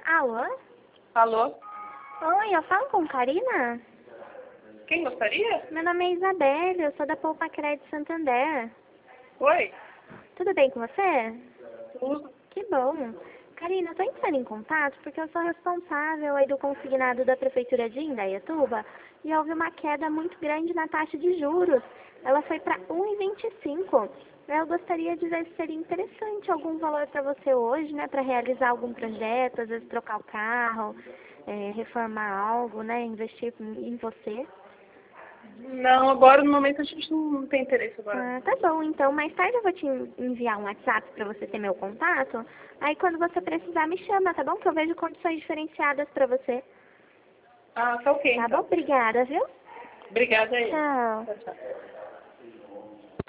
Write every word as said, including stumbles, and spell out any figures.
Alô? Alô? Oi, eu falo com Karina? Quem gostaria? Meu nome é Isabelle, eu sou da Poupa Crédito Santander. Oi? Tudo bem com você? Tudo. Que bom. Karina, eu tô entrando em contato porque eu sou responsável aí do consignado da Prefeitura de Indaiatuba e houve uma queda muito grande na taxa de juros. Ela foi para um vírgula vinte e cinco. Eu gostaria de ver se seria interessante algum valor para você hoje, né, para realizar algum projeto, às vezes trocar o carro, é, reformar algo, né, investir em você. Não, agora no momento a gente não tem interesse agora. Ah, tá bom, então mais tarde eu vou te enviar um WhatsApp para você ter meu contato. Aí quando você precisar me chama, tá bom? Que eu vejo condições diferenciadas para você. Ah, tá ok Tá bom? então. Obrigada, viu? Obrigada aí. Tchau. Tchau, tchau.